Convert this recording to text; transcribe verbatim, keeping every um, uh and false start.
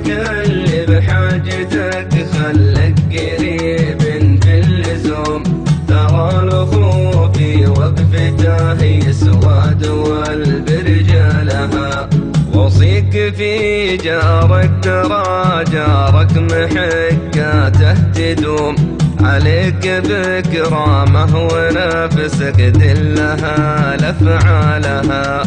اللي بحاجتك خلك قريب في اللزوم، ترى الأخو في وقفته يسود والبرجالها، وصيك في جارك ترى جارك محكاته تدوم، عليك بكرامه ونفسك دلها لفعالها،